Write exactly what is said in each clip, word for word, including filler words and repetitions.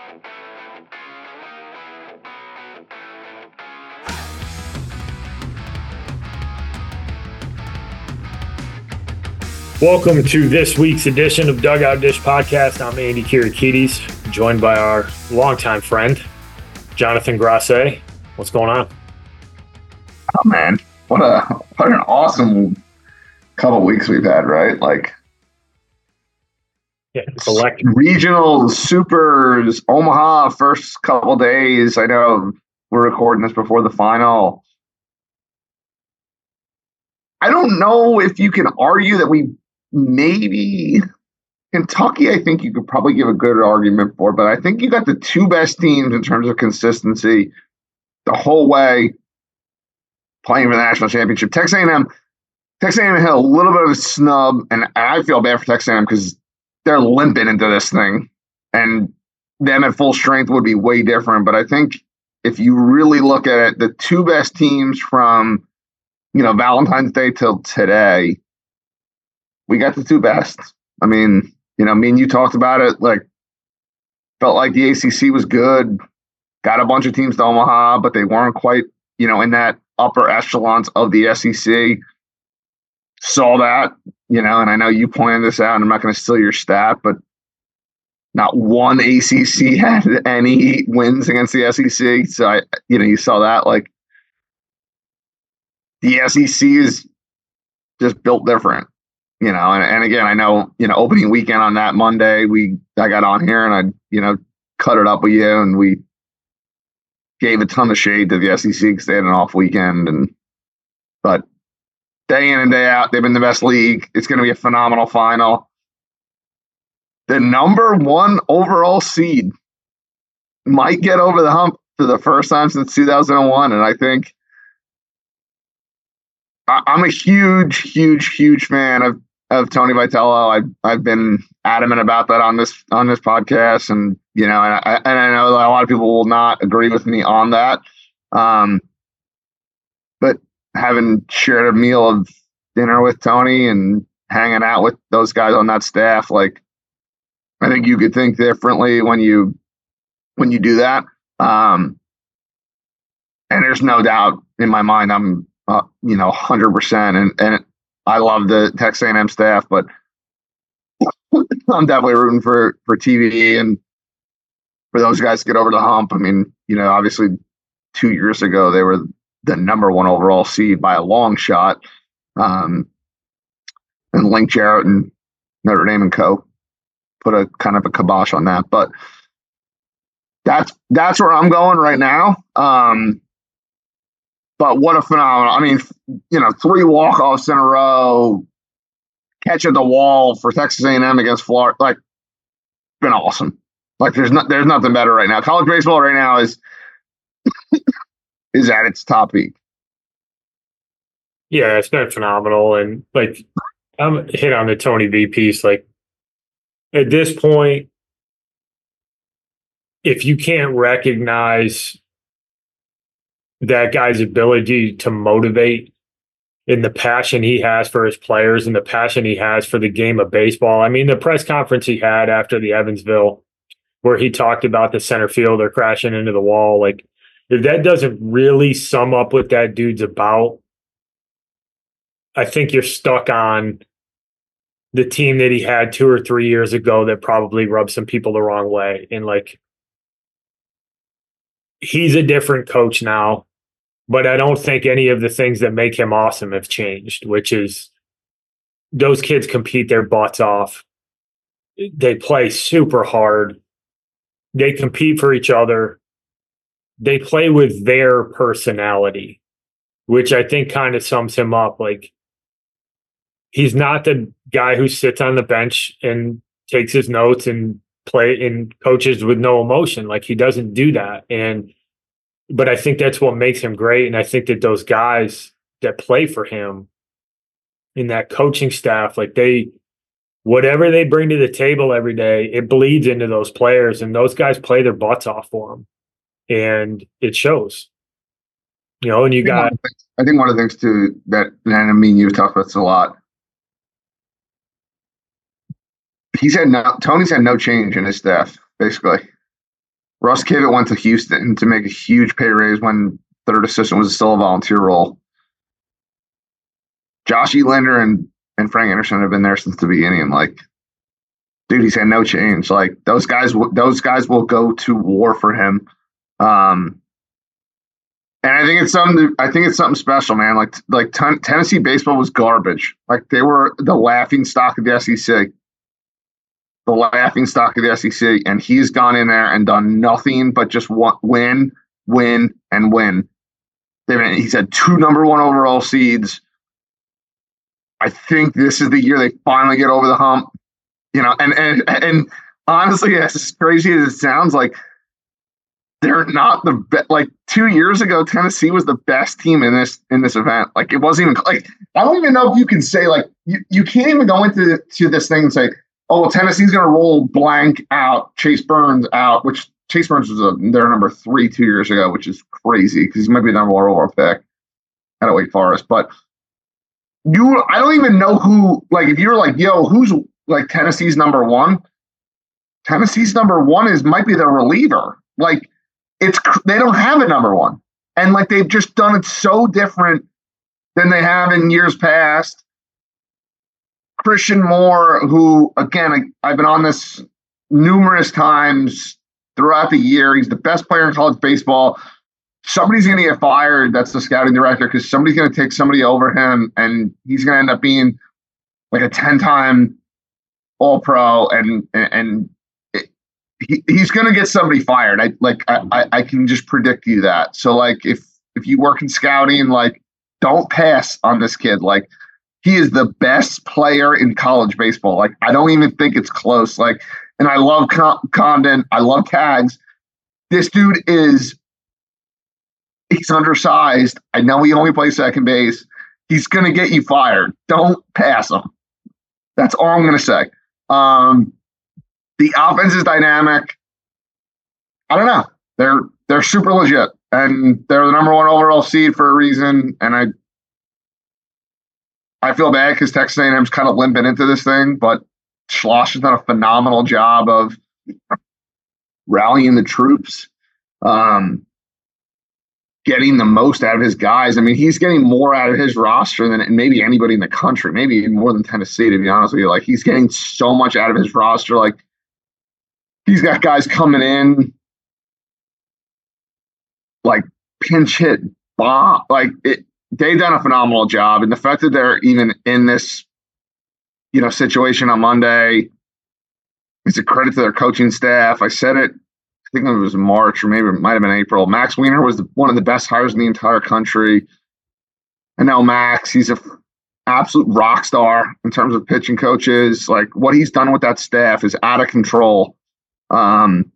Welcome to this week's edition of Dugout Dish Podcast. I'm Andy Kirikides, joined by our longtime friend, Jonathan Grasse. What's going on? Oh man, what a what an awesome couple weeks we've had, right? Like, yeah, select regionals, supers, Omaha, first couple days. I know we're recording this before the final. I don't know if you can argue that we maybe Kentucky, I think you could probably give a good argument for, but I think you got the two best teams in terms of consistency the whole way playing for the national championship. Texas A and M, Texas A and M had a little bit of a snub, and I feel bad for Texas A and M because they're limping into this thing, and them at full strength would be way different. But I think if you really look at it, the two best teams from, you know, Valentine's Day till today, we got the two best. I mean, you know, me and you talked about it, like, felt like the A C C was good, got a bunch of teams to Omaha, but they weren't quite, you know, in that upper echelons of the S E C. Saw that, you know, and I know you pointed this out, and I'm not going to steal your stat, but not one A C C had any wins against the S E C. So, I, you know, you saw that, like, the S E C is just built different. You know, and, and again, I know, you know, opening weekend on that Monday, we I got on here and I, you know, cut it up with you, and we gave a ton of shade to the S E C because they had an off weekend. And but day in and day out, they've been the best league. It's going to be a phenomenal final. The number one overall seed might get over the hump for the first time since two thousand one, and I think I, I'm a huge, huge, huge fan of. of Tony Vitello. I've I've been adamant about that on this on this podcast, and you know, and I, and I know that a lot of people will not agree with me on that. Um, but having shared a meal of dinner with Tony and hanging out with those guys on that staff, like, I think you could think differently when you when you do that. Um, and there's no doubt in my mind, I'm uh, you know one hundred percent, and and. I love the Texas A and M staff, but I'm definitely rooting for, for T V D and for those guys to get over the hump. I mean, you know, obviously two years ago, they were the number one overall seed by a long shot. Um, and Link Jarrett and Notre Dame and co. put a kind of a kibosh on that. But that's that's where I'm going right now. Um, But what a phenomenal. I mean, you know, three walk-offs in a row, catch at the wall for Texas A and M against Florida. Like, been awesome. Like, there's not, there's nothing better right now. College baseball right now is is at its top peak. Yeah, it's been phenomenal. And, like, I'm hit on the Tony V piece. Like, at this point, if you can't recognize that guy's ability to motivate and the passion he has for his players and the passion he has for the game of baseball. I mean, the press conference he had after the Evansville, where he talked about the center fielder crashing into the wall, like, if that doesn't really sum up what that dude's about, I think you're stuck on the team that he had two or three years ago that probably rubbed some people the wrong way. And, like, he's a different coach now. But I don't think any of the things that make him awesome have changed, which is those kids compete their butts off. They play super hard. They compete for each other. They play with their personality, which I think kind of sums him up. Like, he's not the guy who sits on the bench and takes his notes and play and coaches with no emotion. Like, he doesn't do that. And But I think that's what makes him great. And I think that those guys that play for him in that coaching staff, like, they, whatever they bring to the table every day, it bleeds into those players, and those guys play their butts off for them. And it shows, you know, and you got, I think one of the things too that, and I mean, you've talked about this a lot. He's had no, Tony's had no change in his staff, basically. Russ Kivitt went to Houston to make a huge pay raise when third assistant was still a volunteer role. Josh E. Linder and, and Frank Anderson have been there since the beginning. Like, dude, he's had no change. Like, those guys, those guys will go to war for him. Um, and I think it's something. I think it's something special, man. Like, like ten, Tennessee baseball was garbage. Like, they were the laughing stock of the S E C. The laughing stock of the S E C, and he's gone in there and done nothing but just win, win, and win. They've, he's had two number one overall seeds. I think this is the year they finally get over the hump. You know, and and and honestly, as crazy as it sounds, like they're not the best. Like two years ago, Tennessee was the best team in this in this event. Like, it wasn't even like, I don't even know if you can say, like, you, you can't even go into to this thing and say, oh, well, Tennessee's going to roll blank out, Chase Burns out, which Chase Burns was a, their number three two years ago, which is crazy because he might be the number one overall pick at Wake Forest. But you, I don't even know who, like, if you're like, yo, who's like Tennessee's number one? Tennessee's number one is might be their reliever. Like, it's, they don't have a number one. And like, they've just done it so different than they have in years past. Christian Moore, who, again, I, I've been on this numerous times throughout the year. He's the best player in college baseball. Somebody's going to get fired. That's the scouting director, because somebody's going to take somebody over him, and he's going to end up being like a ten-time All-Pro, and and it, he, he's going to get somebody fired. I like I, I can just predict you that. So like if if you work in scouting, like, don't pass on this kid. Like, he is the best player in college baseball. Like, I don't even think it's close. Like, and I love Con- Condon. I love Tags. This dude is, he's undersized. I know he only plays second base. He's going to get you fired. Don't pass him. That's all I'm going to say. Um, the offense is dynamic. I don't know. They're, they're super legit, and they're the number one overall seed for a reason. And I, I feel bad because Texas A and M's kind of limping into this thing, but Schloss has done a phenomenal job of rallying the troops, um, getting the most out of his guys. I mean, he's getting more out of his roster than maybe anybody in the country, maybe even more than Tennessee, to be honest with you. Like, he's getting so much out of his roster. Like, he's got guys coming in, like, pinch hit bomb. Like, it, they've done a phenomenal job. And the fact that they're even in this, you know, situation on Monday, it's a credit to their coaching staff. I said it, I think it was March, or maybe it might have been April. Max Wiener was the, one of the best hires in the entire country. And now Max, he's a f- absolute rock star in terms of pitching coaches. Like, what he's done with that staff is out of control. Um,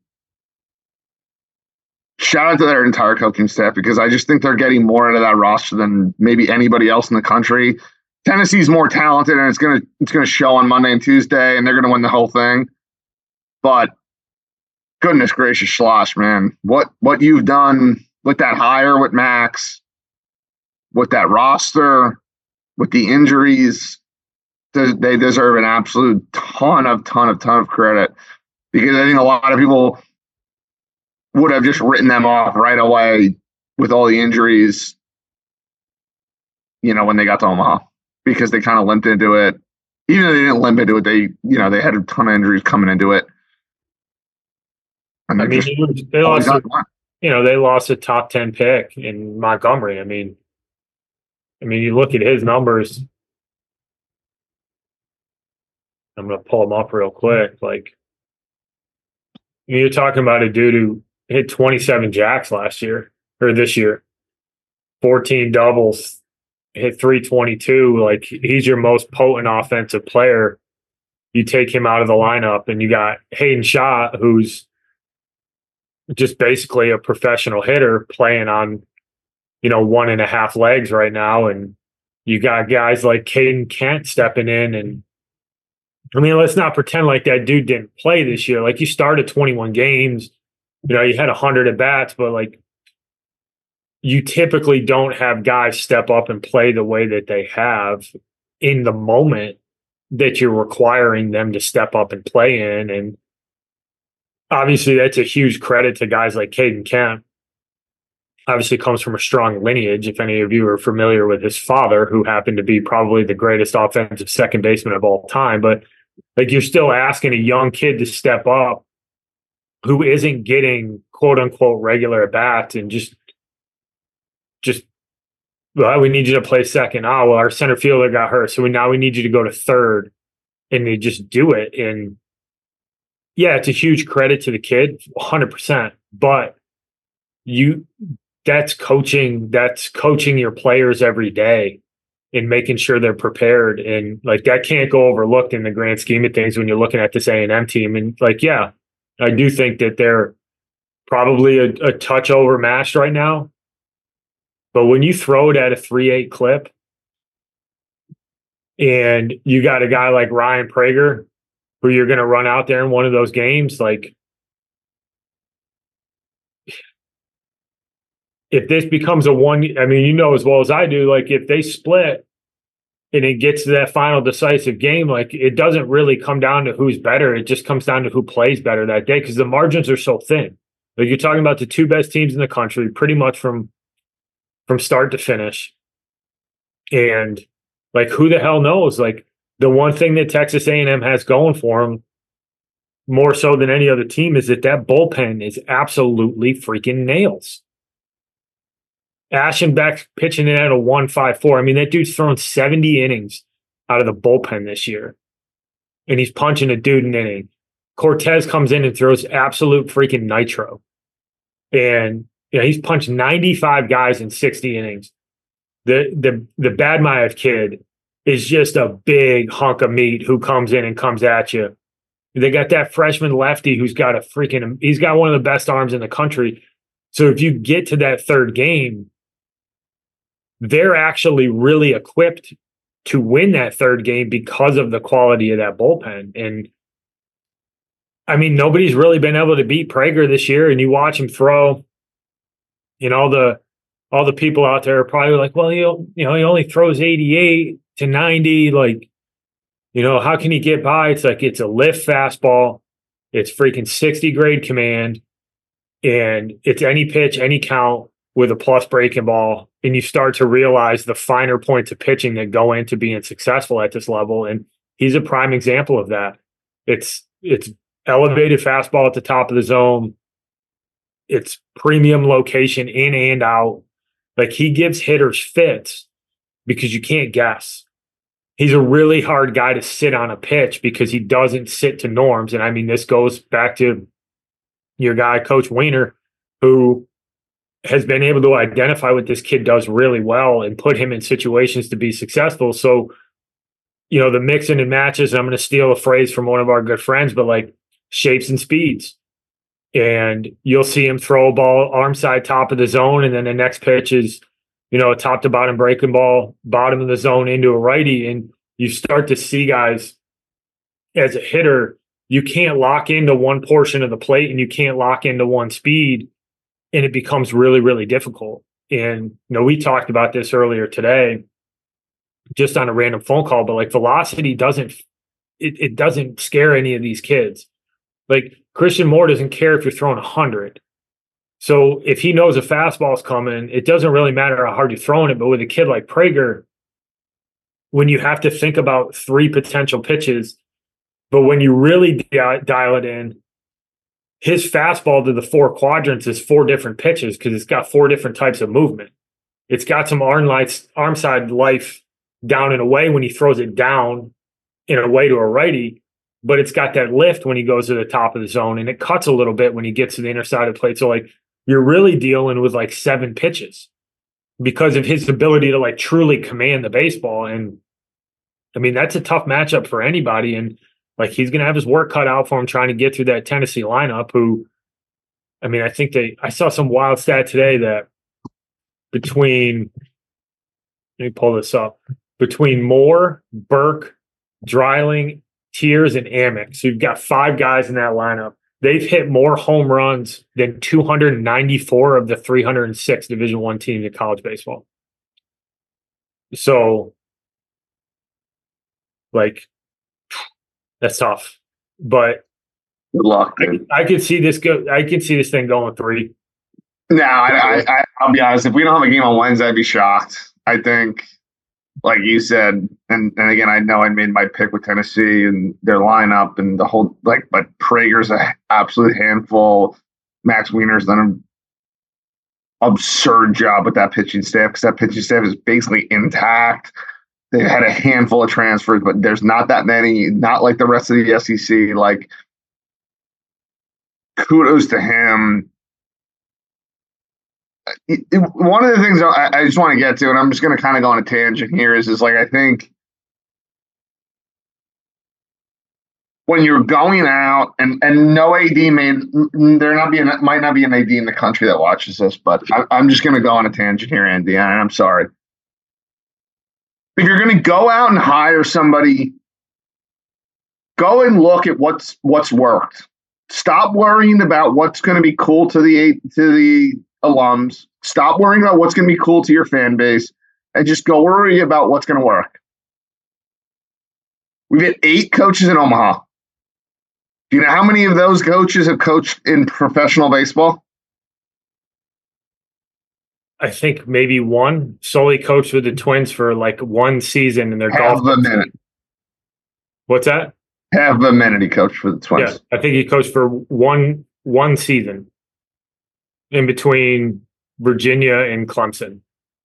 Shout out to their entire coaching staff, because I just think they're getting more out of that roster than maybe anybody else in the country. Tennessee's more talented, and it's gonna it's gonna show on Monday and Tuesday, and they're gonna win the whole thing. But goodness gracious, Schloss, man, what what you've done with that hire with Max, with that roster, with the injuries, they deserve an absolute ton of ton of ton of credit, because I think a lot of people would have just written them off right away with all the injuries, you know, when they got to Omaha, because they kind of limped into it. Even though they didn't limp into it, they, you know, they had a ton of injuries coming into it. And I mean, just, they lost, a, you know, they lost a top ten pick in Montgomery. I mean, I mean, you look at his numbers. I'm going to pull them up real quick. Like, I mean, you're talking about a dude who hit twenty-seven jacks last year, or this year, fourteen doubles, hit three twenty-two. Like, he's your most potent offensive player. You take him out of the lineup, and you got Hayden Shaw, who's just basically a professional hitter playing on, you know, one and a half legs right now. And you got guys like Caden Kent stepping in. And I mean, let's not pretend like that dude didn't play this year. Like, you started twenty-one games. You know, you had one hundred at bats, but like, you typically don't have guys step up and play the way that they have in the moment that you're requiring them to step up and play in. And obviously that's a huge credit to guys like Caden Kemp. Obviously comes from a strong lineage. If any of you are familiar with his father, who happened to be probably the greatest offensive second baseman of all time, but like you're still asking a young kid to step up who isn't getting quote unquote regular at bats and just just well, we need you to play second. Oh, well, our center fielder got hurt, so we, now we need you to go to third, and they just do it. And yeah, it's a huge credit to the kid, one hundred percent. But you, that's coaching. That's coaching your players every day and making sure they're prepared. And like that can't go overlooked in the grand scheme of things when you're looking at this A and M team. And like, yeah, I do think that they're probably a, a touch overmatched right now. But when you throw it at a three eight clip and you got a guy like Ryan Prager who you're going to run out there in one of those games, like if this becomes a one, I mean, you know as well as I do, like if they split and it gets to that final decisive game, like it doesn't really come down to who's better. It just comes down to who plays better that day because the margins are so thin. Like you're talking about the two best teams in the country pretty much from from start to finish. And like who the hell knows? Like the one thing that Texas A and M has going for them more so than any other team is that that bullpen is absolutely freaking nails. Ashenbeck pitching in at a one five four. I mean, that dude's thrown seventy innings out of the bullpen this year, and he's punching a dude an inning. Cortez comes in and throws absolute freaking nitro. And you know, he's punched ninety-five guys in sixty innings. The the the Badmaier kid is just a big hunk of meat who comes in and comes at you. They got that freshman lefty who's got a freaking he's got one of the best arms in the country. So if you get to that third game, they're actually really equipped to win that third game because of the quality of that bullpen. And I mean, nobody's really been able to beat Prager this year. And you watch him throw, you know, the all the people out there are probably like, well, you you know, he only throws eighty-eight to ninety. Like, you know, how can he get by? It's like it's a lift fastball. It's freaking sixty grade command. And it's any pitch, any count with a plus breaking ball. And you start to realize the finer points of pitching that go into being successful at this level. And he's a prime example of that. It's it's elevated fastball at the top of the zone. It's premium location in and out. Like he gives hitters fits because you can't guess. He's a really hard guy to sit on a pitch because he doesn't sit to norms. And I mean, this goes back to your guy, Coach Weiner, who has been able to identify what this kid does really well and put him in situations to be successful. So, you know, the mixing and matches, I'm going to steal a phrase from one of our good friends, but like shapes and speeds. And you'll see him throw a ball arm side top of the zone. And then the next pitch is, you know, a top to bottom breaking ball, bottom of the zone into a righty. And you start to see guys as a hitter, you can't lock into one portion of the plate and you can't lock into one speed. And it becomes really, really difficult. And, you know, we talked about this earlier today, just on a random phone call, but like velocity doesn't, it, it doesn't scare any of these kids. Like Christian Moore doesn't care if you're throwing a hundred. So if he knows a fastball's coming, it doesn't really matter how hard you're throwing it. But with a kid like Prager, when you have to think about three potential pitches, but when you really di- dial it in, his fastball to the four quadrants is four different pitches because it's got four different types of movement. It's got some arm lights, arm side life down and away when he throws it down in a way to a righty, but it's got that lift when he goes to the top of the zone, and it cuts a little bit when he gets to the inner side of the plate. So like you're really dealing with like seven pitches because of his ability to like truly command the baseball. And I mean, that's a tough matchup for anybody. And like he's going to have his work cut out for him trying to get through that Tennessee lineup who, I mean, I think they, I saw some wild stat today that between, let me pull this up, between Moore, Burke, Dreiling, Tiers, and Amick. So you've got five guys in that lineup. They've hit more home runs than two hundred ninety-four of the three hundred six Division One teams in college baseball. So, like, that's tough. But Good luck, dude. I, I could see this go. I could see this thing going three. No, I, I, I, I'll be honest. If we don't have a game on Wednesday, I'd be shocked. I think, like you said, and, and again, I know I made my pick with Tennessee and their lineup and the whole like, but Prager's an absolute handful. Max Wiener's done an absurd job with that pitching staff because that pitching staff is basically intact. They had a handful of transfers, but there's not that many. Not like the rest of the S E C. Like, kudos to him. It, it, one of the things I, I just want to get to, and I'm just going to kind of go on a tangent here, is is like I think when you're going out and and no A D made there not be an, might not be an A D in the country that watches this, but I, I'm just going to go on a tangent here, Andy, and I'm sorry. If you're going to go out and hire somebody, go and look at what's what's worked. Stop worrying about what's going to be cool to the to the alums. Stop worrying about what's going to be cool to your fan base, and just go worry about what's going to work. We've had eight coaches in Omaha. Do you know how many of those coaches have coached in professional baseball? I think maybe one. Solely coached with the Twins for like one season in their Half golf. a minute. What's that? Half a minute he coached for the Twins. Yeah, I think he coached for one one season in between Virginia and Clemson.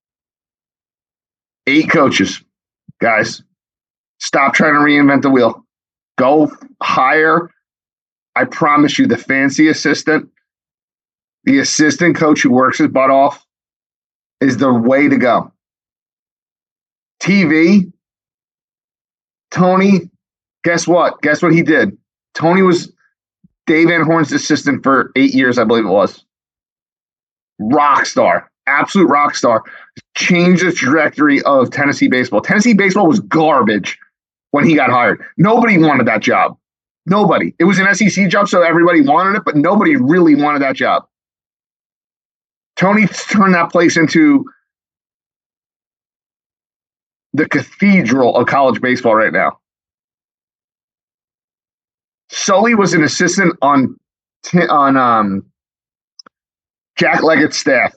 Eight coaches. Guys, stop trying to reinvent the wheel. Go hire, I promise you, the fancy assistant, the assistant coach who works his butt off is the way to go. T V, Tony, guess what? Guess what he did? Tony was Dave Van Horn's assistant for eight years, I believe it was. Rock star, absolute rock star. Changed the trajectory of Tennessee baseball. Tennessee baseball was garbage when he got hired. Nobody wanted that job. Nobody. It was an S E C job, so everybody wanted it, but nobody really wanted that job. Tony turned that place into the cathedral of college baseball right now. Sully was an assistant on on um, Jack Leggett's staff.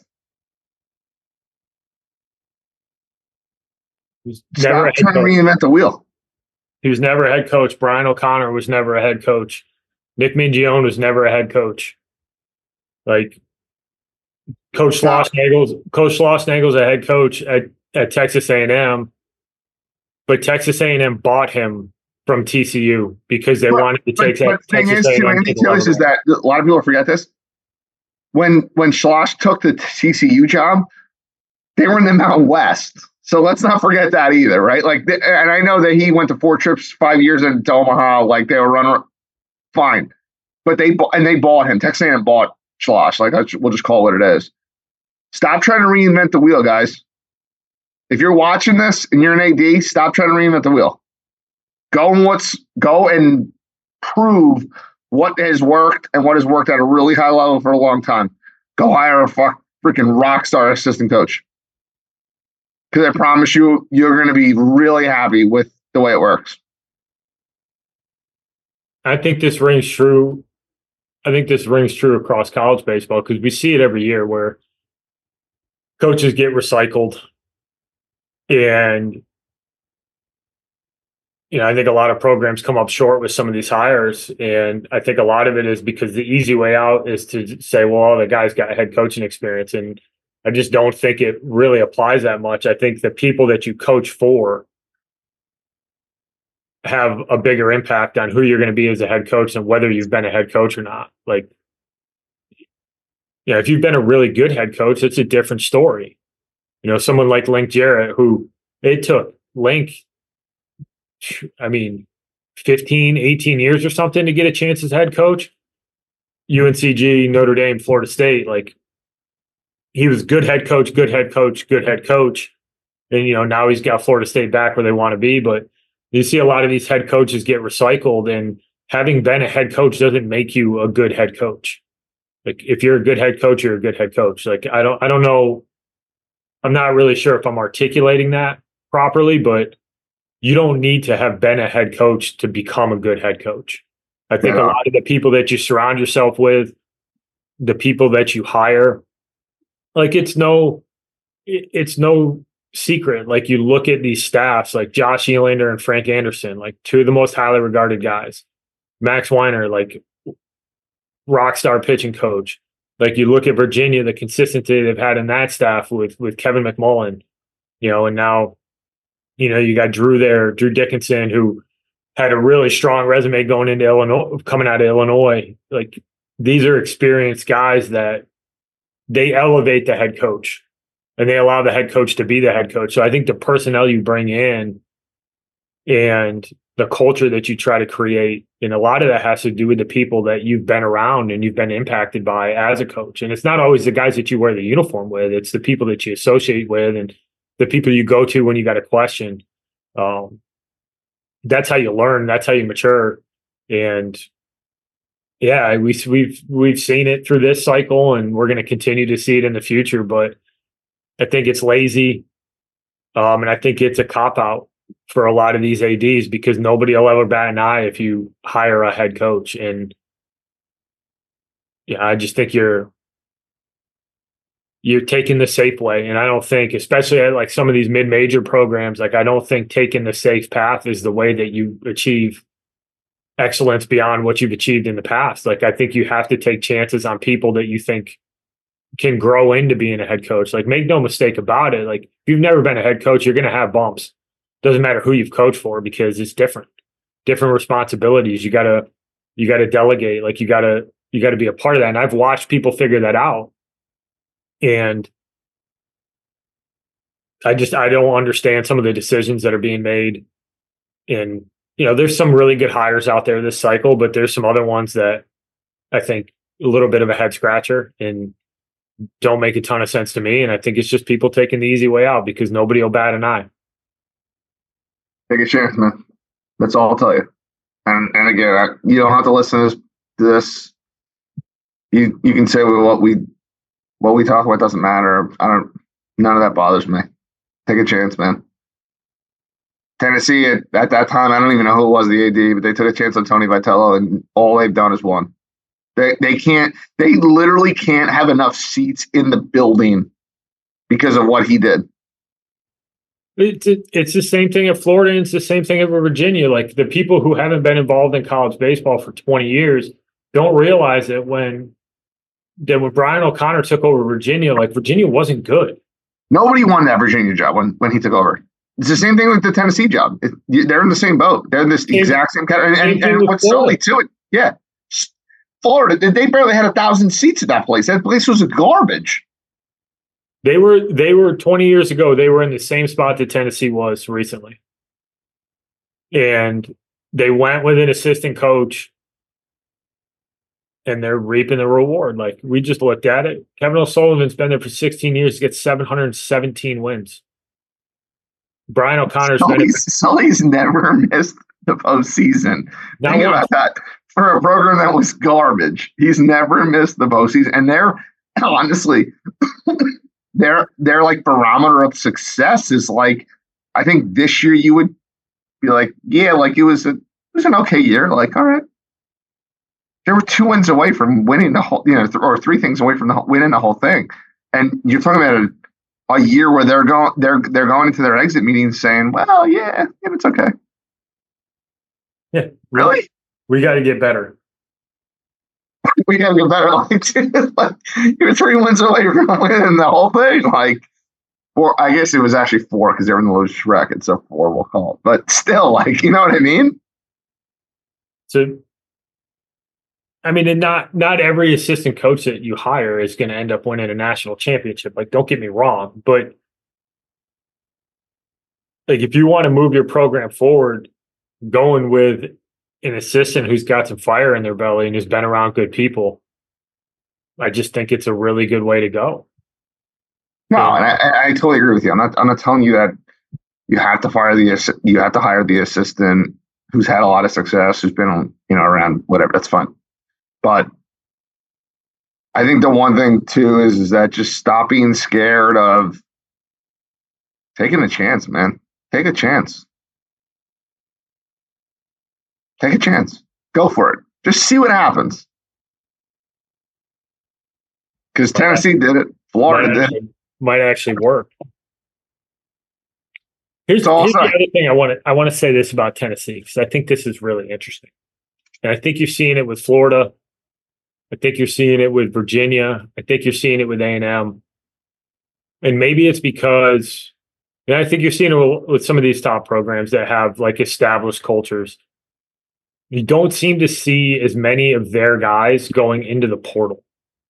Stop trying to reinvent the wheel. He was never a head coach. Brian O'Connor was never a head coach. Nick Mingione was never a head coach. Like Coach Schlossnagel's Coach Schlossnagel's a head coach at, at Texas A and M, but Texas A and M bought him from T C U because they but, wanted to take but, that. But the thing is, too, Andy, too, is, is that a lot of people forget this. When when Schloss took the T C U job, they were in the Mountain West. So let's not forget that either, right? Like, and I know that he went to four trips, five years into Omaha, like they were running fine, but they and they bought him. Texas A and M bought Schloss. Like, we'll just call it what it is. Stop trying to reinvent the wheel, guys. If you're watching this and you're an A D, stop trying to reinvent the wheel. Go and what's go and prove what has worked and what has worked at a really high level for a long time. Go hire a fuck freaking rock star assistant coach. Because I promise you, you're going to be really happy with the way it works. I think this rings true. I think this rings true across college baseball because we see it every year where coaches get recycled. And, you know, I think a lot of programs come up short with some of these hires. And I think a lot of it is because the easy way out is to say, well, the guy's got head coaching experience. And I just don't think it really applies that much. I think the people that you coach for have a bigger impact on who you're going to be as a head coach and whether you've been a head coach or not. Like, yeah, if you've been a really good head coach, it's a different story. You know, someone like Link Jarrett, who it took Link, I mean, fifteen, eighteen years or something to get a chance as head coach. U N C G, Notre Dame, Florida State, like, he was good head coach, good head coach, good head coach. And, you know, now he's got Florida State back where they want to be. But you see a lot of these head coaches get recycled, and having been a head coach doesn't make you a good head coach. Like, if you're a good head coach, you're a good head coach. Like, I don't, I don't know. I'm not really sure if I'm articulating that properly, but you don't need to have been a head coach to become a good head coach. I think Yeah. a lot of the people that you surround yourself with, the people that you hire, like it's no, it- it's no secret. Like you look at these staffs, like Josh Elander and Frank Anderson, like two of the most highly regarded guys. Max Weiner, like rock star pitching coach. Like you look at Virginia, the consistency they've had in that staff with with Kevin McMullen, you know, and now, you know, you got Drew there, Drew Dickinson, who had a really strong resume going into Illinois, coming out of Illinois. Like these are experienced guys that they elevate the head coach and they allow the head coach to be the head coach. So I think the personnel you bring in and the culture that you try to create, and a lot of that has to do with the people that you've been around and you've been impacted by as a coach. And it's not always the guys that you wear the uniform with, it's the people that you associate with and the people you go to when you got a question. Um, that's how you learn. That's how you mature. And yeah, we, we've we've seen it through this cycle, and we're going to continue to see it in the future. But I think it's lazy, um, and I think it's a cop out for a lot of these A Ds because nobody will ever bat an eye if you hire a head coach. And yeah, I just think you're you're taking the safe way. And I don't think, especially at like some of these mid-major programs, like I don't think taking the safe path is the way that you achieve excellence beyond what you've achieved in the past. Like I think you have to take chances on people that you think can grow into being a head coach. Like make no mistake about it. Like if you've never been a head coach, you're going to have bumps. Doesn't matter who you've coached for because it's different, different responsibilities. You gotta, you gotta delegate. Like you gotta, you gotta be a part of that. And I've watched people figure that out. And I just, I don't understand some of the decisions that are being made. And, you know, there's some really good hires out there this cycle, but there's some other ones that I think a little bit of a head scratcher and don't make a ton of sense to me. And I think it's just people taking the easy way out because nobody will bat an eye. Take a chance, man. That's all I'll tell you. And and again, I, you don't have to listen to this. To this. You you can say well, what we what we talk about doesn't matter. I don't. None of that bothers me. Take a chance, man. Tennessee at, at that time, I don't even know who it was the A D, but they took a chance on Tony Vitello, and all they've done is won. They they can't. They literally can't have enough seats in the building because of what he did. It's it's the same thing at Florida, and it's the same thing at Virginia. Like the people who haven't been involved in college baseball for twenty years don't realize that when that when Brian O'Connor took over Virginia, like Virginia wasn't good. Nobody won that Virginia job when, when he took over. It's the same thing with the Tennessee job. It, they're in the same boat. They're in this same, exact same kind of, and, and, and what's solely to it, yeah. Florida, they barely had a thousand seats at that place. That place was garbage. They were they were twenty years ago, they were in the same spot that Tennessee was recently. And they went with an assistant coach and they're reaping the reward. Like we just looked at it. Kevin O'Sullivan's been there for sixteen years, gets seven hundred seventeen wins. Brian O'Connor's Sully's, been Sully's never missed the postseason. Now Think what? about that. For a program that was garbage, he's never missed the postseason. And they're honestly, their their like barometer of success is like, I think this year you would be like, yeah, like it was a it was an okay year. Like, all right, they were two wins away from winning the whole, you know, th- or three things away from the whole, winning the whole thing. And you're talking about a, a year where they're going they're they're going into their exit meetings saying, well, yeah, yeah, it's okay. Yeah, Really? We got to get better. We got to get better. Like, like you're three wins away from winning the whole thing. Like, four. I guess it was actually four because they're in the losers bracket, so four we'll call it. But still, like, you know what I mean? So, I mean, and not not every assistant coach that you hire is going to end up winning a national championship. Like, don't get me wrong, but like if you want to move your program forward, going with an assistant who's got some fire in their belly and has been around good people, I just think it's a really good way to go. No, and I, I totally agree with you. I'm not. I'm not telling you that you have to fire the you have to hire the assistant who's had a lot of success, who's been on, you know, around whatever. That's fine. But I think the one thing too is is that just stop being scared of taking a chance, man. Take a chance. Take a chance. Go for it. Just see what happens. Because Tennessee did it. Florida might did actually, it. Might actually work. Here's, So here's the other thing I want to I want to say this about Tennessee, because I think this is really interesting. And I think you're seeing it with Florida. I think you're seeing it with Virginia. I think you're seeing it with A and M. And maybe it's because, and I think you're seeing it with some of these top programs that have like established cultures. You don't seem to see as many of their guys going into the portal,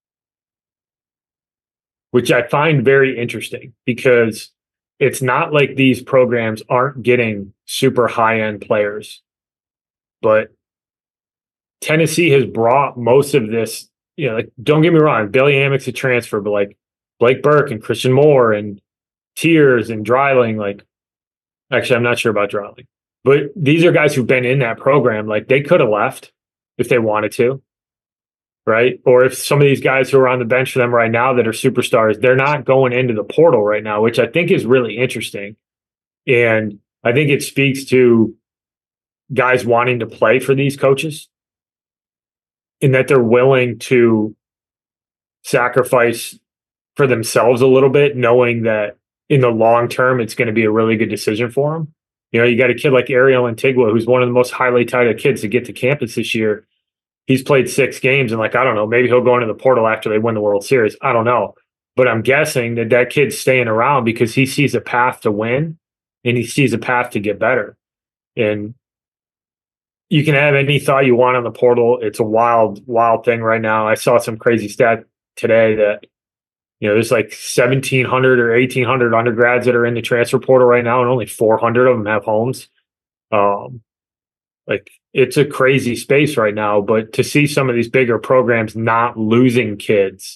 which I find very interesting, because it's not like these programs aren't getting super high-end players, but Tennessee has brought most of this, you know, like, don't get me wrong, Billy Hammock's a transfer, but like Blake Burke and Christian Moore and Tiers and Dreiling, like, actually, I'm not sure about Dreiling, but these are guys who've been in that program. Like, they could have left if they wanted to, right? Or if some of these guys who are on the bench for them right now that are superstars, they're not going into the portal right now, which I think is really interesting. And I think it speaks to guys wanting to play for these coaches, in that they're willing to sacrifice for themselves a little bit, knowing that in the long term, it's going to be a really good decision for them. You know, you got a kid like Ariel Antigua, who's one of the most highly touted kids to get to campus this year. He's played six games, and like, I don't know, maybe he'll go into the portal after they win the World Series. I don't know. But I'm guessing that that kid's staying around because he sees a path to win and he sees a path to get better. And you can have any thought you want on the portal. It's a wild, wild thing right now. I saw some crazy stat today that, you know, there's like seventeen hundred or eighteen hundred undergrads that are in the transfer portal right now, and only four hundred of them have homes. Um, like, it's a crazy space right now, but to see some of these bigger programs not losing kids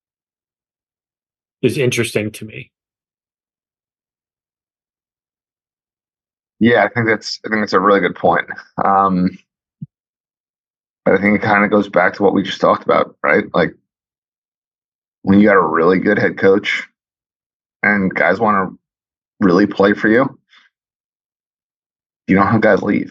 is interesting to me. Yeah, I think that's I think that's a really good point. Um, but I think it kind of goes back to what we just talked about, right? Like, when you got a really good head coach and guys want to really play for you, you don't have guys leave.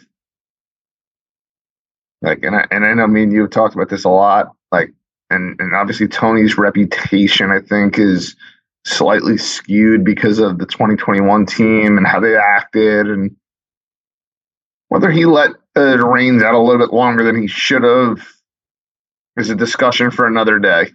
Like, and I and I know me and you have talked about this a lot. Like, and and obviously Tony's reputation, I think, is slightly skewed because of the twenty twenty-one team and how they acted, and whether he let the reins out a little bit longer than he should have is a discussion for another day.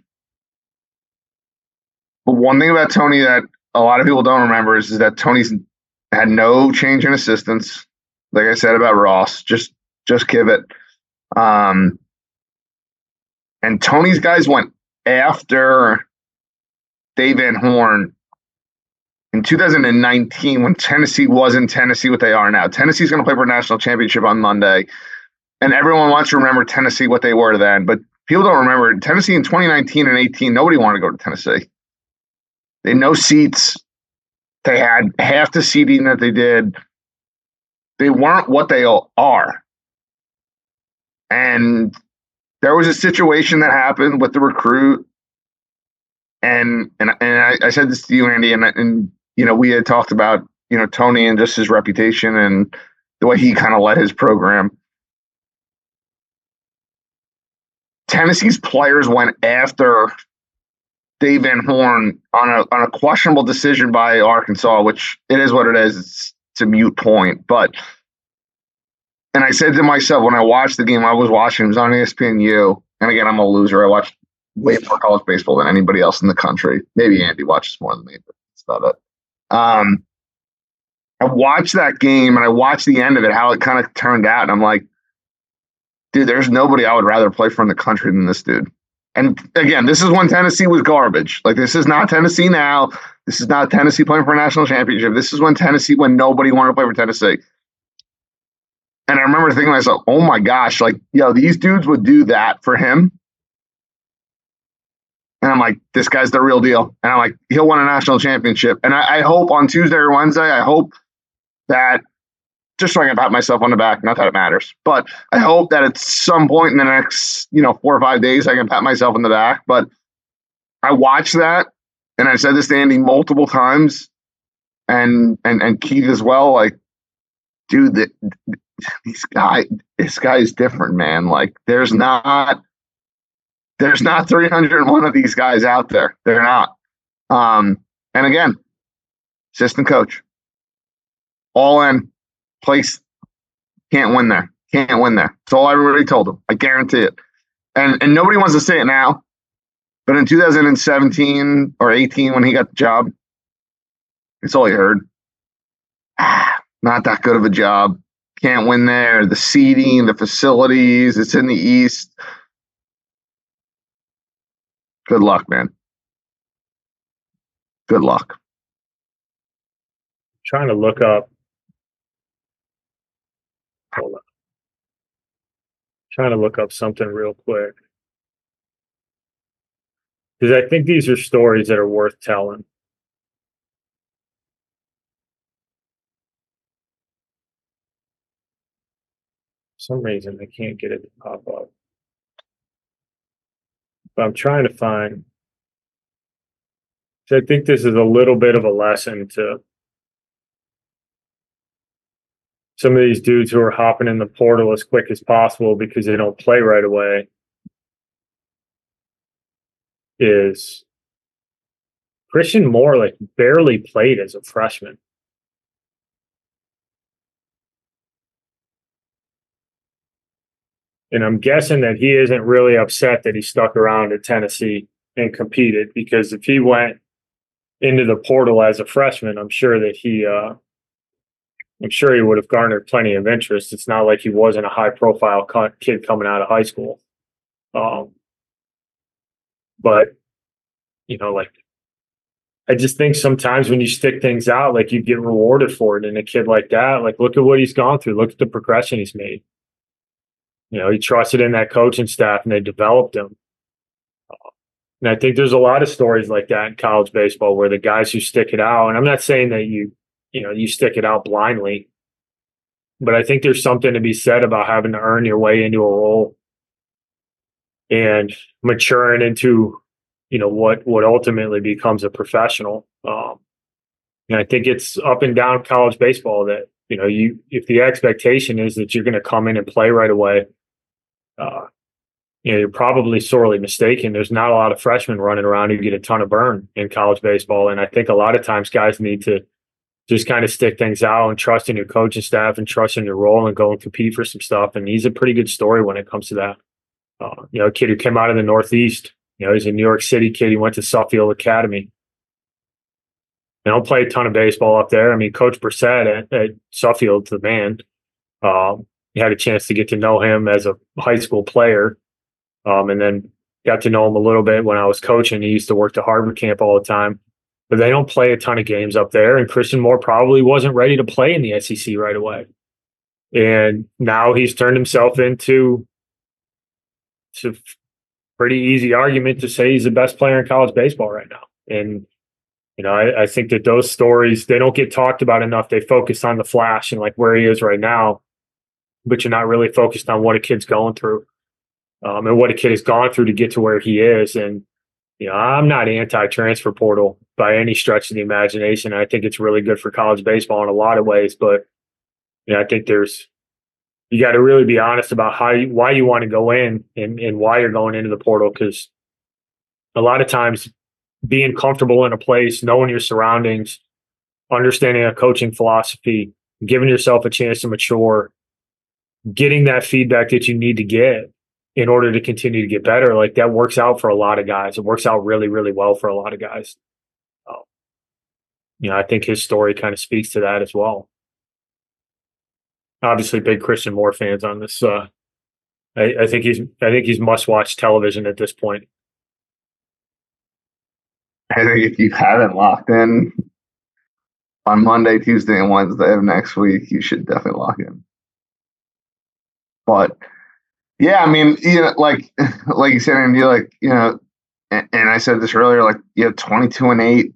But one thing about Tony that a lot of people don't remember is, is that Tony's had no change in assistants. Like I said about Ross, just just give it. Um, and Tony's guys went after Dave Van Horn in two thousand nineteen, when Tennessee was in Tennessee what they are now. Tennessee's going to play for a national championship on Monday, and everyone wants to remember Tennessee what they were then. But people don't remember Tennessee in twenty nineteen and eighteen. Nobody wanted to go to Tennessee. They had no seats. They had half the seating that they did. They weren't what they are. And there was a situation that happened with the recruit. And and and I, I said this to you, Andy, and and you know, we had talked about, you know, Tony and just his reputation and the way he kind of led his program. Tennessee's players went after Dave Van Horn on a on a questionable decision by Arkansas, which it is what it is. It's, it's a mute point. But, and I said to myself when I watched the game, I was watching, it was on E S P N U. And again, I'm a loser. I watched way more college baseball than anybody else in the country. Maybe Andy watches more than me, but that's about it. Um, I watched that game and I watched the end of it, how it kind of turned out. And I'm like, dude, there's nobody I would rather play for in the country than this dude. And again, this is when Tennessee was garbage. Like, this is not Tennessee now. This is not Tennessee playing for a national championship. This is when Tennessee, when nobody wanted to play for Tennessee. And I remember thinking to myself, oh my gosh, like, yo, these dudes would do that for him. And I'm like, this guy's the real deal. And I'm like, he'll win a national championship. And I, I hope on Tuesday or Wednesday, I hope that, just so I can pat myself on the back, not that it matters, but I hope that at some point in the next, you know, four or five days, I can pat myself on the back. But I watched that, and I said this to Andy multiple times, and and and Keith as well. Like, dude, the, these guy, this guy is different, man. Like there's not, there's not three hundred one of these guys out there. They're not. Um, and again, assistant coach, all in place. Can't win there. Can't win there. That's all I already told him. I guarantee it. And and nobody wants to say it now, but in two thousand seventeen or eighteen, when he got the job, it's all you heard. Ah, not that good of a job. Can't win there. The seating, the facilities, it's in the East. Good luck, man. Good luck. Trying to look up. Hold on. Trying to look up something real quick. Because I think these are stories that are worth telling. For some reason, I can't get it to pop up. But I'm trying to find. So I think this is a little bit of a lesson to some of these dudes who are hopping in the portal as quick as possible because they don't play right away. Is Christian Moore like barely played as a freshman. And I'm guessing that he isn't really upset that he stuck around at Tennessee and competed, because if he went into the portal as a freshman, I'm sure that he, uh, I'm sure he would have garnered plenty of interest. It's not like he wasn't a high profile co- kid coming out of high school. Um, but, you know, like, I just think sometimes when you stick things out, like you get rewarded for it. And a kid like that, like, look at what he's gone through. Look at the progression he's made. You know, he trusted in that coaching staff and they developed him. And I think there's a lot of stories like that in college baseball where the guys who stick it out, and I'm not saying that you, you know, you stick it out blindly, but I think there's something to be said about having to earn your way into a role and maturing into, you know, what, what ultimately becomes a professional. Um, and I think it's up and down college baseball that, you know, you, if the expectation is that you're going to come in and play right away, uh, you know, you're probably sorely mistaken. There's not a lot of freshmen running around who get a ton of burn in college baseball. And I think a lot of times guys need to just kind of stick things out and trust in your coaching staff and trust in your role and go and compete for some stuff. And he's a pretty good story when it comes to that. Uh, you know, a kid who came out of the Northeast, you know, he's a New York City kid. He went to Suffield Academy. They don't play a ton of baseball up there. I mean, Coach Brissett at, at Suffield's the man. Um, you had a chance to get to know him as a high school player. Um, and then got to know him a little bit when I was coaching. He used to work the Harvard camp all the time, but they don't play a ton of games up there. And Christian Moore probably wasn't ready to play in the S E C right away. And now he's turned himself into it's a pretty easy argument to say he's the best player in college baseball right now. And, you know, I, I think that those stories, they don't get talked about enough. They focus on the flash and like where he is right now, but you're not really focused on what a kid's going through. Um, and what a kid has gone through to get to where he is. And, you know, I'm not anti-transfer portal by any stretch of the imagination. I think it's really good for college baseball in a lot of ways. But, you know, I think there's, you got to really be honest about how you, why you want to go in and, and why you're going into the portal. Because a lot of times being comfortable in a place, knowing your surroundings, understanding a coaching philosophy, giving yourself a chance to mature, getting that feedback that you need to get in order to continue to get better, like that works out for a lot of guys. It works out really, really well for a lot of guys. Um, you know, I think his story kind of speaks to that as well. Obviously, big Christian Moore fans on this. Uh, I, I think he's, I think he's must-watch television at this point. I think if you haven't locked in on Monday, Tuesday, and Wednesday of next week, you should definitely lock in. But yeah, I mean, you know, like, like you said, and you like, you know, and, and I said this earlier, like, you have twenty-two and eight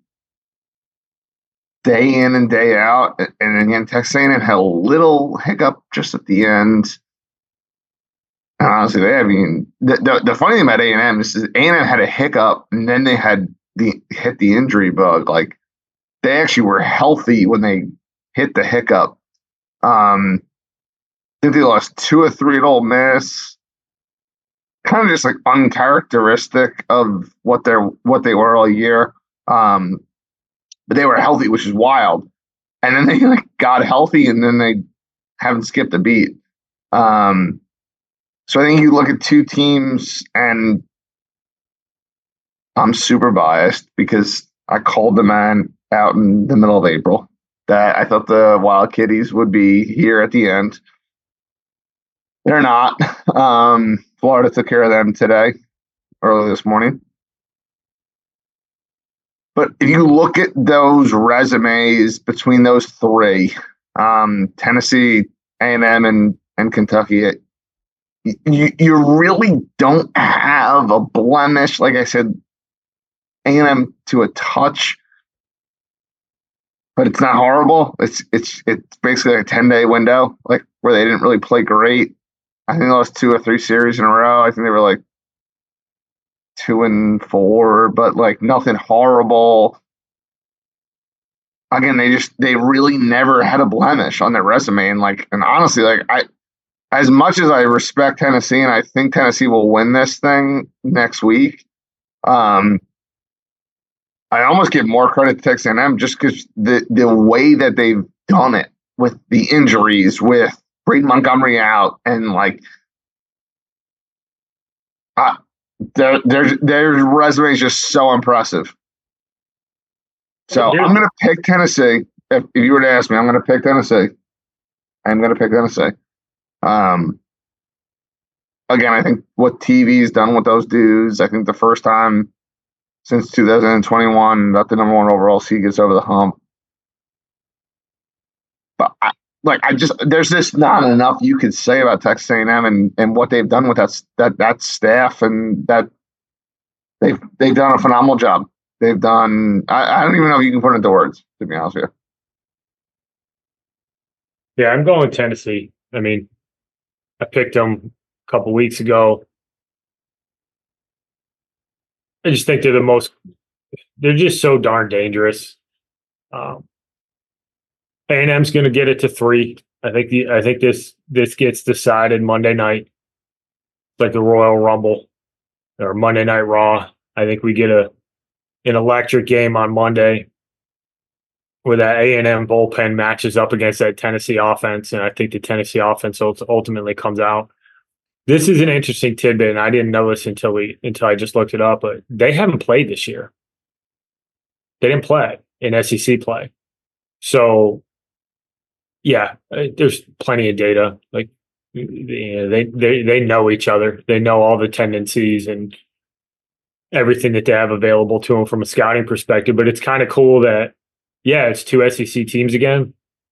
day in and day out. And again, Texas A and M had a little hiccup just at the end. And honestly, they, I mean, the, the, the funny thing about A and M is A and M had a hiccup and then they had the hit the injury bug. Like, they actually were healthy when they hit the hiccup. Um, think they lost two or three at Ole Miss. Kind of just like uncharacteristic of what they're what they were all year. Um, but they were healthy, which is wild. And then they like got healthy, and then they haven't skipped a beat. Um, so I think you look at two teams, and I'm super biased because I called the man out in the middle of April that I thought the Wild Kitties would be here at the end. They're not. Um, Florida took care of them today, early this morning. But if you look at those resumes between those three, um, Tennessee, A and M, and, and Kentucky, it, you, you really don't have a blemish. Like I said, A and M to a touch, but it's not horrible. It's it's it's basically a ten-day window, like where they didn't really play great. I think they lost two or three series in a row. I think they were like two and four, but like nothing horrible. Again, they just they really never had a blemish on their resume, and like and honestly, like I, as much as I respect Tennessee, and I think Tennessee will win this thing next week, um, I almost give more credit to Texas A and M just because the the way that they've done it with the injuries, with Braden Montgomery out, and like, uh, their their their resume is just so impressive. So I'm going to pick Tennessee. If, if you were to ask me, I'm going to pick Tennessee. I'm going to pick Tennessee. Um, again, I think what T V's done with those dudes, I think the first time since two thousand twenty-one that the number one overall seed gets over the hump. But I, like, I just there's just not enough you could say about Texas A and M and, and what they've done with that that that staff, and that they've they've done a phenomenal job. They've done. I, I don't even know if you can put it into words, to be honest with you. Yeah, I'm going Tennessee. I mean, I picked them a couple weeks ago. I just think they're the most. They're just so darn dangerous. Um, A and M's going to get it to three. I think the. I think this this gets decided Monday night, like the Royal Rumble or Monday Night Raw. I think we get a. An electric game on Monday where that A and M bullpen matches up against that Tennessee offense, and I think the Tennessee offense ultimately comes out. This is an interesting tidbit, and I didn't know this until we until I just looked it up, but they haven't played this year. They didn't play in S E C play. So, yeah, there's plenty of data. Like, you know, they, they, they know each other. They know all the tendencies and everything that they have available to them from a scouting perspective. But it's kind of cool that, yeah, it's two S E C teams again,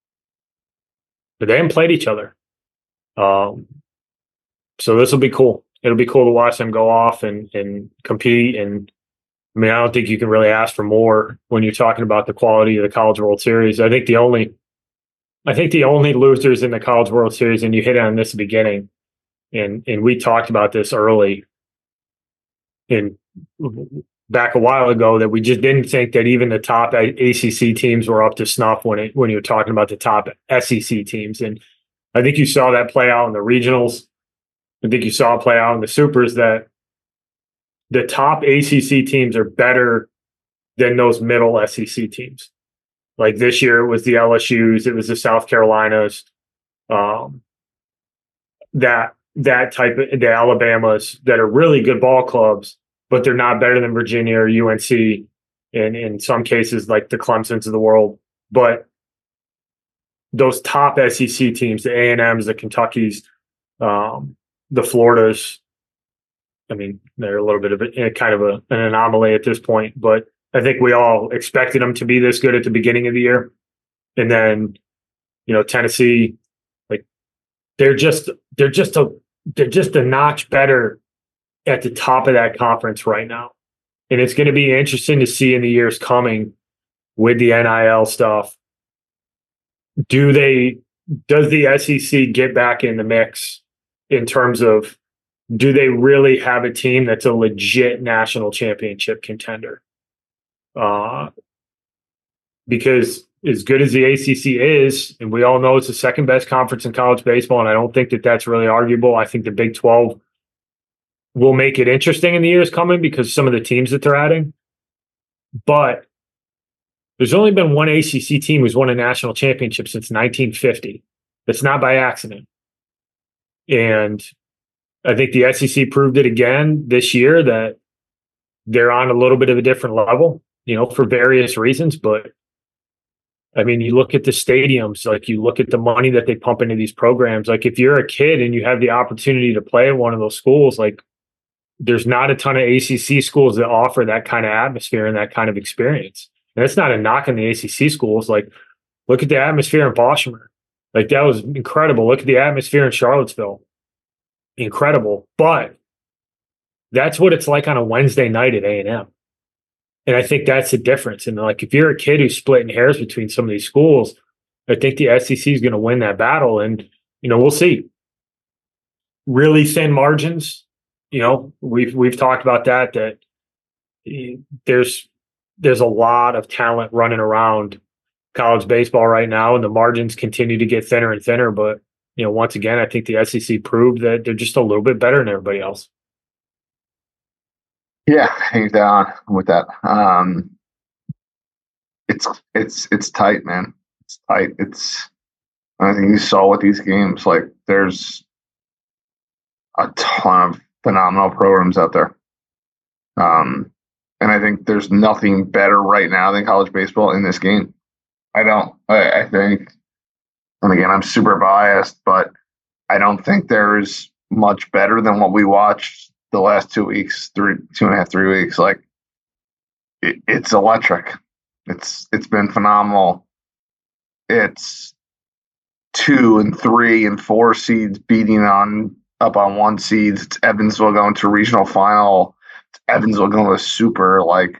but they haven't played each other. Um, so this will be cool. It'll be cool to watch them go off and, and compete. And I mean, I don't think you can really ask for more when you're talking about the quality of the College World Series. I think the only, I think the only losers in the College World Series, and you hit on this beginning, and and we talked about this early in back a while ago, that we just didn't think that even the top A C C teams were up to snuff when it when you were talking about the top S E C teams. And I think you saw that play out in the regionals. I think you saw it play out in the supers, that the top A C C teams are better than those middle S E C teams. Like this year, it was the L S Us, it was the South Carolinas, um, that that type of the Alabamas that are really good ball clubs, but they're not better than Virginia or U N C, and in some cases like the Clemsons of the world. But those top S E C teams, the A and M's, the Kentuckys, um, the Floridas, I mean, they're a little bit of a kind of a, an anomaly at this point, but I think we all expected them to be this good at the beginning of the year. And then, you know, Tennessee, like they're just they're just a they're just a notch better at the top of that conference right now. And it's going to be interesting to see in the years coming with the N I L stuff. Do they does the S E C get back in the mix in terms of, do they really have a team that's a legit national championship contender? Uh, because as good as the A C C is, and we all know it's the second best conference in college baseball, and I don't think that that's really arguable. I think the Big twelve will make it interesting in the years coming because some of the teams that they're adding. But there's only been one A C C team who's won a national championship since nineteen fifty. That's not by accident. And I think the S E C proved it again this year that they're on a little bit of a different level, you know, for various reasons. But I mean, you look at the stadiums, like you look at the money that they pump into these programs. Like if you're a kid and you have the opportunity to play at one of those schools, like there's not a ton of A C C schools that offer that kind of atmosphere and that kind of experience. And it's not a knock on the A C C schools. Like, look at the atmosphere in Boshamer. Like, that was incredible. Look at the atmosphere in Charlottesville. Incredible. But that's what it's like on a Wednesday night at A and M. And I think that's the difference. And, like, if you're a kid who's splitting hairs between some of these schools, I think the S E C is going to win that battle. And, you know, we'll see. Really thin margins. You know, we've we've talked about that, that there's – there's a lot of talent running around college baseball right now, and the margins continue to get thinner and thinner. But, you know, once again, I think the S E C proved that they're just a little bit better than everybody else. Yeah, hands down with that. Um, it's it's it's tight, man. It's tight. It's I think you saw with these games, like there's a ton of phenomenal programs out there. Um. And I think there's nothing better right now than college baseball in this game. I don't. I, I think, and again, I'm super biased, but I don't think there's much better than what we watched the last two weeks, three, two and a half, three weeks. Like, it, it's electric. It's it's been phenomenal. It's two and three and four seeds beating on up on one seeds. It's Evansville going to regional final. Evansville going to super. Like,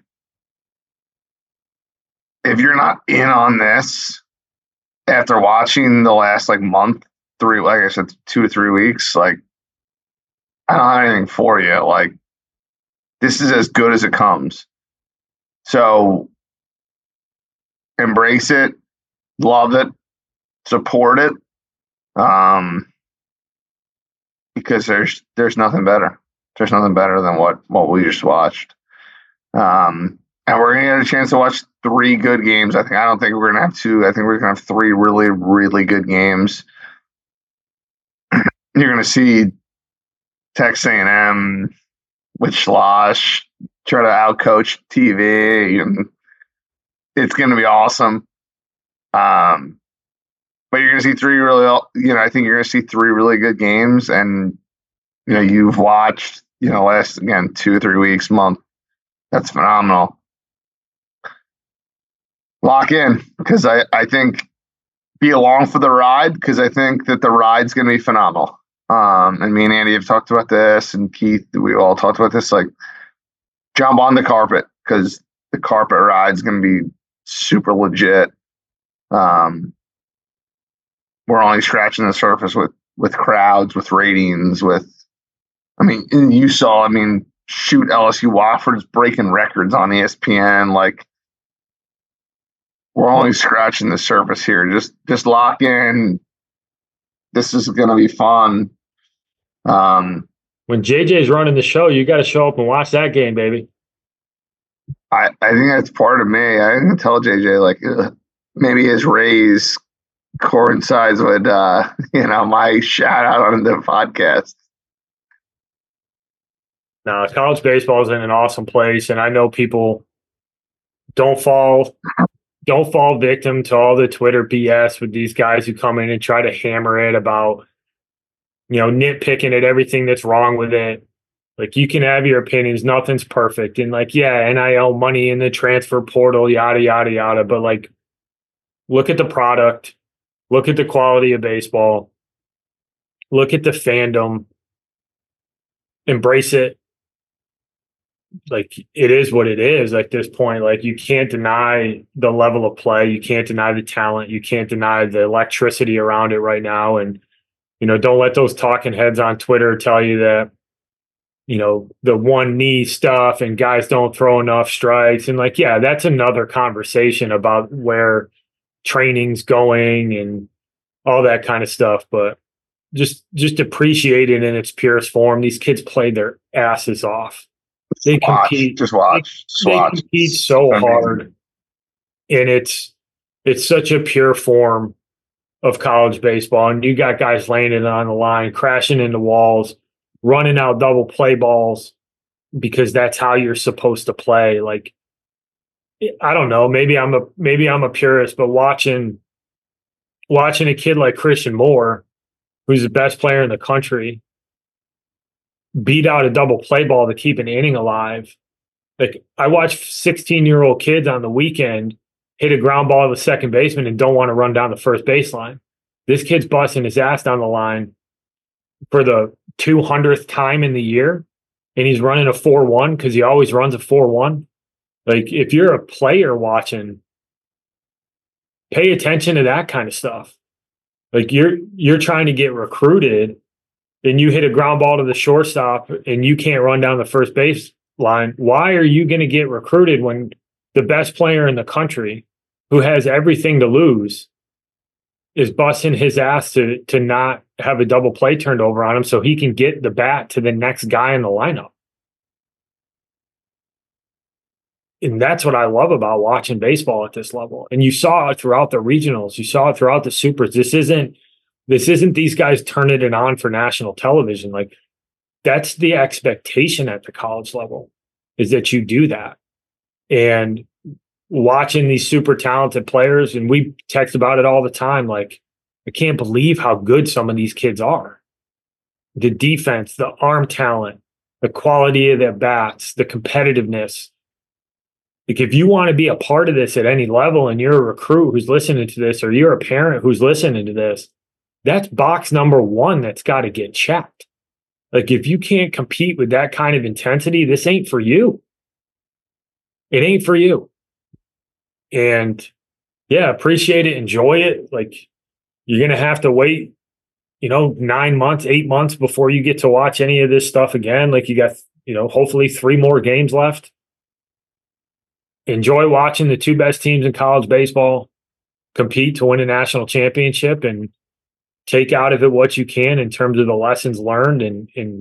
if you're not in on this after watching the last like month, three, like I said, two or three weeks, like I don't have anything for you. Like, this is as good as it comes. So embrace it, love it, support it, um, because there's there's nothing better. There's nothing better than what, what we just watched. Um, and we're going to get a chance to watch three good games. I think I don't think we're going to have two. I think we're going to have three really, really good games. You're going to see Texas A and M with Schloss try to outcoach T V. And it's going to be awesome. Um, but you're going to see three really, you know, I think you're going to see three really good games. And, you know, you've watched, you know, last, again, two, three weeks, month. That's phenomenal. Lock in, because I, I think be along for the ride, because I think that the ride's going to be phenomenal. Um, and me and Andy have talked about this, and Keith, we all talked about this, like, jump on the carpet, because the carpet ride's going to be super legit. Um, we're only scratching the surface with, with crowds, with ratings, with, I mean, you saw, I mean, shoot, L S U Wofford's breaking records on E S P N. Like, we're only scratching the surface here. Just, just lock in. This is going to be fun. Um, when J J's running the show, you got to show up and watch that game, baby. I, I think that's part of me. I didn't tell J J, like, ugh, maybe his raise coincides with, uh, you know, my shout out on the podcast. No, college baseball is in an awesome place, and I know people don't fall don't fall victim to all the Twitter B S with these guys who come in and try to hammer it about, you know, nitpicking at everything that's wrong with it. Like, you can have your opinions, nothing's perfect, and like, yeah, N I L money in the transfer portal, yada yada yada. But like, look at the product, look at the quality of baseball, look at the fandom, embrace it. Like, it is what it is at this point. Like, you can't deny the level of play. You can't deny the talent. You can't deny the electricity around it right now. And, you know, don't let those talking heads on Twitter tell you that, you know, the one knee stuff and guys don't throw enough strikes. And like, yeah, that's another conversation about where trainings going and all that kind of stuff. But just just appreciate it in its purest form. These kids play their asses off. They Watch, compete. just watch, just They, they watch. compete It's so amazing. hard, and it's it's such a pure form of college baseball. And you got guys laying it on the line, crashing into walls, running out double play balls because that's how you're supposed to play. Like, I don't know, maybe I'm a maybe I'm a purist, but watching watching a kid like Christian Moore, who's the best player in the country, beat out a double play ball to keep an inning alive. Like, I watch sixteen-year-old kids on the weekend hit a ground ball to the second baseman and don't want to run down the first baseline. This kid's busting his ass down the line for the two hundredth time in the year, and he's running a four one because he always runs a four one. Like, if you're a player watching, pay attention to that kind of stuff. Like, you're you're trying to get recruited, and you hit a ground ball to the shortstop, and you can't run down the first base line. Why are you going to get recruited when the best player in the country, who has everything to lose, is busting his ass to to not have a double play turned over on him so he can get the bat to the next guy in the lineup? And that's what I love about watching baseball at this level. And you saw it throughout the regionals. You saw it throughout the supers. This isn't this isn't these guys turning it on for national television. Like, that's the expectation at the college level, is that you do that. And watching these super talented players, and we text about it all the time, like, I can't believe how good some of these kids are. The defense, the arm talent, the quality of their bats, the competitiveness. Like, if you want to be a part of this at any level and you're a recruit who's listening to this, or you're a parent who's listening to this, that's box number one that's got to get checked. Like, if you can't compete with that kind of intensity, this ain't for you. It ain't for you. And yeah, appreciate it, enjoy it. Like, you're going to have to wait, you know, nine months, eight months before you get to watch any of this stuff again. Like, you got, you know, hopefully three more games left. Enjoy watching the two best teams in college baseball compete to win a national championship, and take out of it what you can in terms of the lessons learned. And, and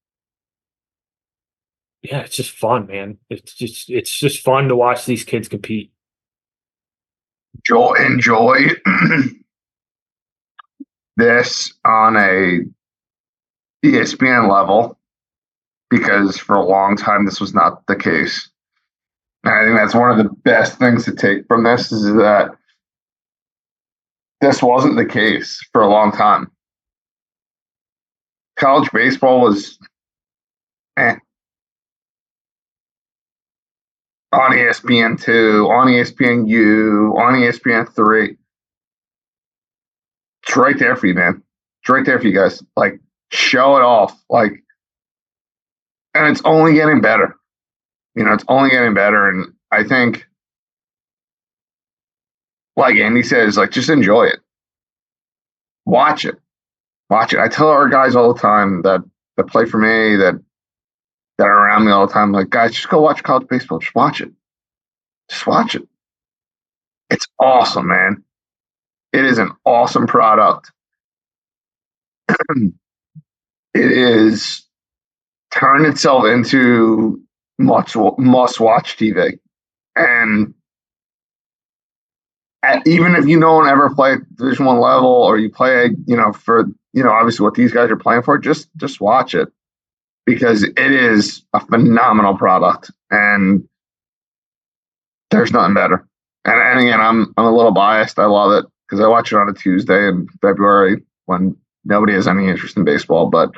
yeah, it's just fun, man. It's just, it's just fun to watch these kids compete. Enjoy, enjoy this on a E S P N level, because for a long time this was not the case. And I think that's one of the best things to take from this, is that this wasn't the case for a long time. College baseball was eh. on E S P N two, on E S P N U, on E S P N three. It's right there for you, man. It's right there for you guys. Like, show it off. Like, and it's only getting better. You know, it's only getting better. And I think, like Andy says, like, just enjoy it. Watch it. Watch it. I tell our guys all the time that, that play for me, that that are around me all the time, like, guys, just go watch college baseball. Just watch it. Just watch it. It's awesome, man. It is an awesome product. It is turned itself into must, must-watch T V. And at, even if you don't ever play at Division One level, or you play, you know, for, you know, obviously what these guys are playing for, just just watch it, because it is a phenomenal product, and there's nothing better. And, and again, I'm I'm a little biased. I love it because I watch it on a Tuesday in February when nobody has any interest in baseball. But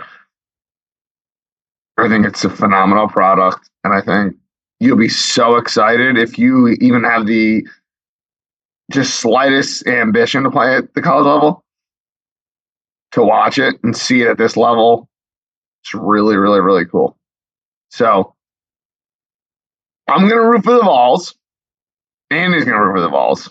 I think it's a phenomenal product, and I think you'll be so excited if you even have the just slightest ambition to play at the college level, to watch it and see it at this level. It's really, really, really cool. So I'm going to root for the Vols. Andy's going to root for the Vols.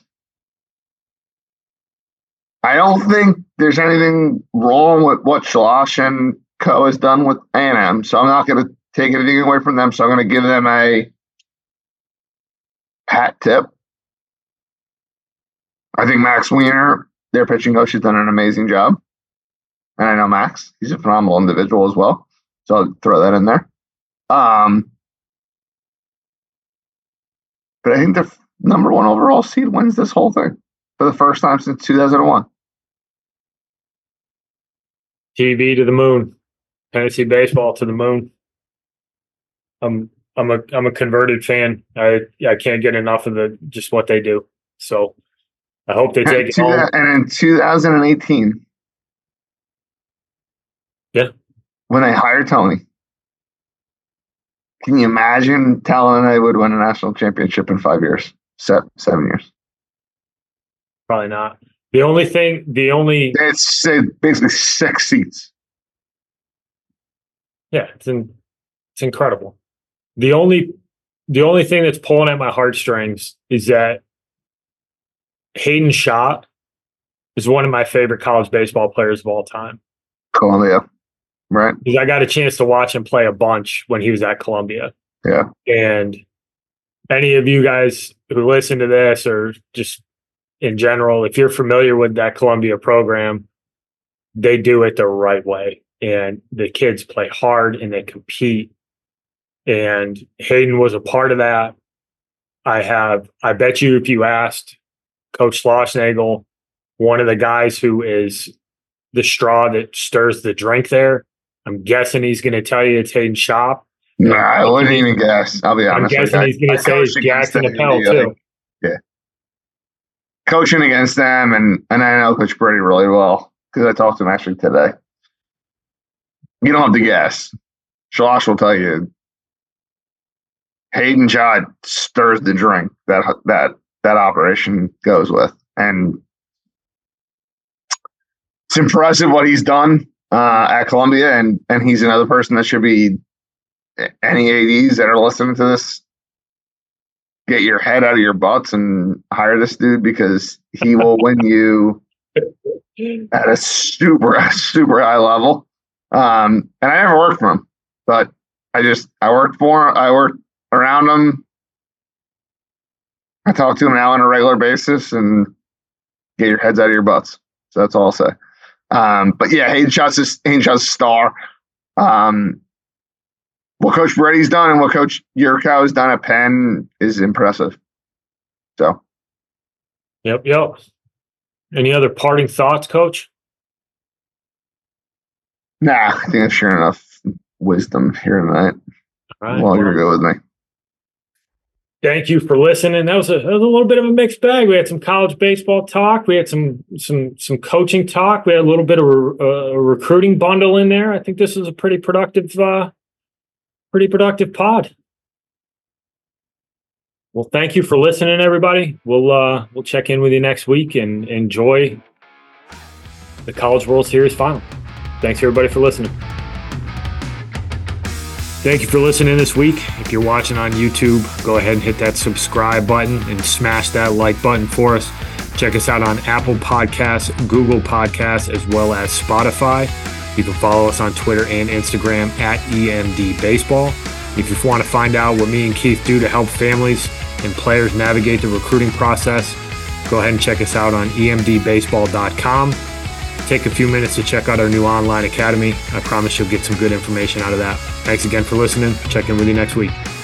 I don't think there's anything wrong with what Schloss and Co. has done with A and M, so I'm not going to take anything away from them. So I'm going to give them a hat tip. I think Max Wiener, their pitching coach, has done an amazing job. And I know Max, he's a phenomenal individual as well. So I'll throw that in there. Um, but I think the number one overall seed wins this whole thing for the first time since two thousand one. T V to the moon. Tennessee baseball to the moon. I'm I'm a I'm a converted fan. I I can't get enough of the just what they do. So I hope they take it home. And in two thousand eighteen, yeah, when they hired Tony, can you imagine telling they would win a national championship in five years, seven, seven years? Probably not. The only thing, the only it's basically six seats. Yeah, it's in, it's incredible. The only the only thing that's pulling at my heartstrings is that Hayden Schott is one of my favorite college baseball players of all time. Columbia, right? Because I got a chance to watch him play a bunch when he was at Columbia. Yeah. And any of you guys who listen to this or just in general, if you're familiar with that Columbia program, they do it the right way. And the kids play hard and they compete. And Hayden was a part of that. I have, I bet you if you asked Coach Schlossnagle, one of the guys who is the straw that stirs the drink there, I'm guessing he's going to tell you it's Hayden Schott. No, nah, I wouldn't even guess. I'll be honest. I'm guessing he's going to say it's Jackson Appel too. Yeah. Coaching against them, and, and I know Coach Brady really well because I talked to him actually today. You don't have to guess. Schloss will tell you Hayden Schott stirs the drink that that that operation goes with. And it's impressive what he's done uh, at Columbia, and and he's another person that should be any A Ds that are listening to this, get your head out of your butts and hire this dude because he will win you at a super, super high level. Um, and I never worked for him, but I just, I worked for him. I worked around him. I talk to him now on a regular basis and get your heads out of your butts. So that's all I'll say. Um, but yeah, Hayden Schott's a, Hayden Schott's a star. Um, what Coach Brady's done and what Coach Yurkow has done at Penn is impressive. So. Yep. Yep. Any other parting thoughts, Coach? Nah, I think I've shared enough wisdom here tonight. All right. Well, you're good with me. Thank you for listening. That was a, that was a little bit of a mixed bag. We had some college baseball talk. We had some some some coaching talk. We had a little bit of a, a recruiting bundle in there. I think this is a pretty productive, uh, pretty productive pod. Well, thank you for listening, everybody. We'll uh, we'll check in with you next week and enjoy the College World Series final. Thanks, everybody, for listening. Thank you for listening this week. If you're watching on YouTube, go ahead and hit that subscribe button and smash that like button for us. Check us out on Apple Podcasts, Google Podcasts, as well as Spotify. You can follow us on Twitter and Instagram at E M D Baseball. If you want to find out what me and Keith do to help families and players navigate the recruiting process, go ahead and check us out on E M D baseball dot com. Take a few minutes to check out our new online academy. I promise you'll get some good information out of that. Thanks again for listening. Check in with you next week.